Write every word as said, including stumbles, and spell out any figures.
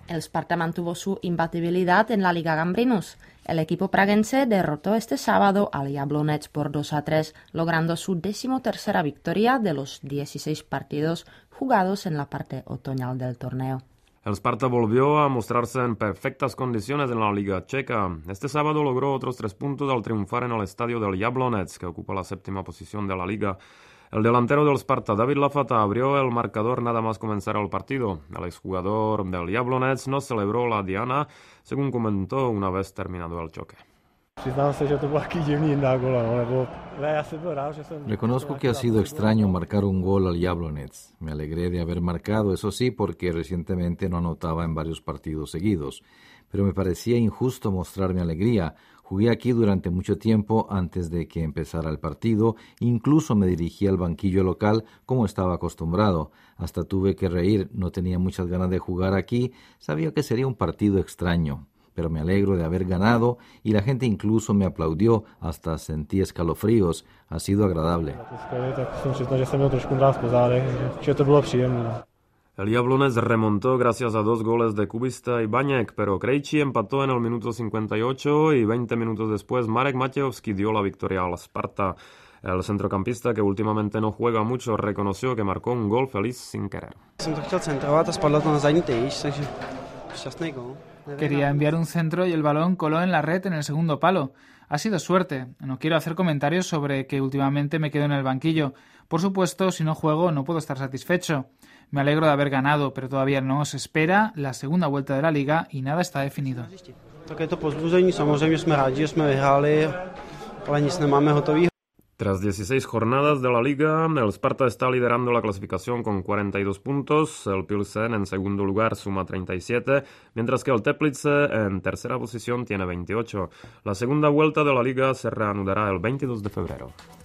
El Sparta mantuvo su imbatibilidad en la Liga Gambrinus. El equipo praguense derrotó este sábado al Jablonec por dos a tres, logrando su decimotercera victoria de los dieciséis partidos jugados en la parte otoñal del torneo. El Sparta volvió a mostrarse en perfectas condiciones en la Liga Checa. Este sábado logró otros tres puntos al triunfar en el estadio del Jablonec, que ocupa la séptima posición de la liga. El delantero del Sparta, David Lafata, abrió el marcador nada más comenzar el partido. El exjugador del Jablonec no celebró la diana, según comentó una vez terminado el choque. Reconozco que ha sido extraño marcar un gol al Jablonec. Me alegré de haber marcado, eso sí, porque recientemente no anotaba en varios partidos seguidos. Pero me parecía injusto mostrar mi alegría. Jugué aquí durante mucho tiempo antes de que empezara el partido, incluso me dirigí al banquillo local como estaba acostumbrado. Hasta tuve que reír, no tenía muchas ganas de jugar aquí, sabía que sería un partido extraño. Pero me alegro de haber ganado y la gente incluso me aplaudió, hasta sentí escalofríos, ha sido agradable. El Jablonec remontó gracias a dos goles de Kubista y Baněk, pero Krejčí empató en el minuto cincuenta y ocho y veinte minutos después Marek Matějovský dio la victoria al Sparta. El centrocampista, que últimamente no juega mucho, reconoció que marcó un gol feliz sin querer. Quería enviar un centro y el balón coló en la red en el segundo palo. Ha sido suerte. No quiero hacer comentarios sobre que últimamente me quedo en el banquillo. Por supuesto, si no juego no puedo estar satisfecho. Me alegro de haber ganado, pero todavía no se espera la segunda vuelta de la liga y nada está definido. Tras dieciséis jornadas de la liga, el Sparta está liderando la clasificación con cuarenta y dos puntos, el Pilsen en segundo lugar suma treinta y siete, mientras que el Teplice en tercera posición tiene veintiocho. La segunda vuelta de la liga se reanudará el veintidós de febrero.